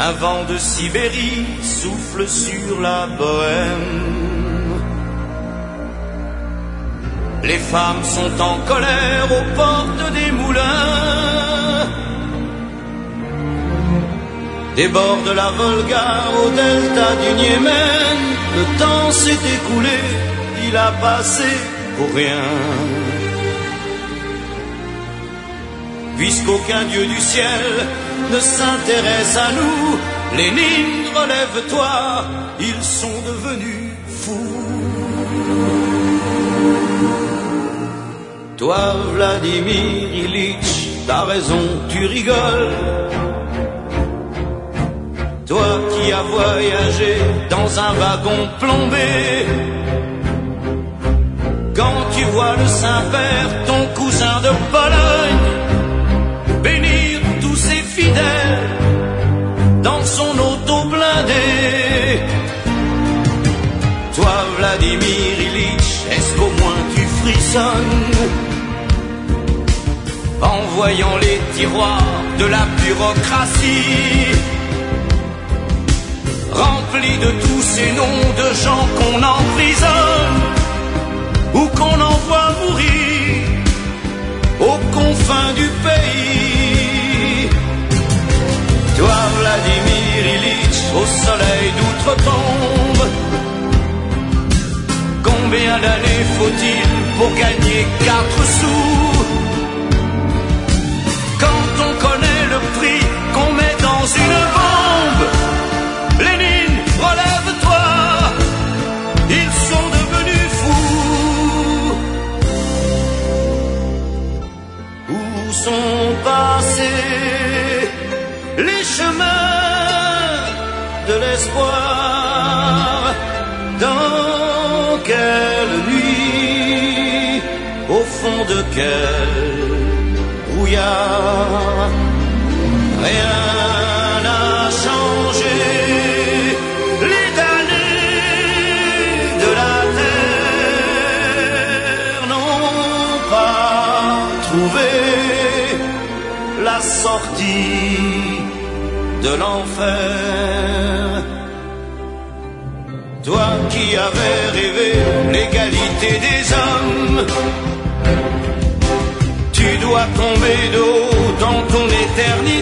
Un vent de Sibérie souffle sur la bohème. Les femmes sont en colère aux portes des moulins. Des bords de la Volga au delta du Niémen, le temps s'est écoulé, il a passé pour rien. Puisqu'aucun dieu du ciel ne s'intéresse à nous, Lénine, relève-toi, ils sont devenus fous. Toi, Vladimir Ilitch, t'as raison, tu rigoles. Toi qui as voyagé dans un wagon plombé, quand tu vois le Saint-Père, ton cousin de Pologne, bénir tous ses fidèles dans son auto blindé. Toi, Vladimir Ilitch, est-ce qu'au moins tu frissonnes en voyant les tiroirs de la bureaucratie remplis de tous ces noms de gens qu'on emprisonne ou qu'on envoie mourir aux confins du pays? Toi, Vladimir Ilitch, au soleil d'outre-tombe, combien d'années faut-il pour gagner 4 sous? Quand on connaît le prix qu'on met dans une bombe, Lénine, relève-toi, ils sont devenus fous. Où sont passés les chemins de l'espoir? Dans quelle nuit, au fond de quel brouillard? Rien n'a changé, les damnés de la terre n'ont pas trouvé la sortie de l'enfer. Toi qui avais rêvé l'égalité des hommes, tu dois tomber de haut dans ton éternité.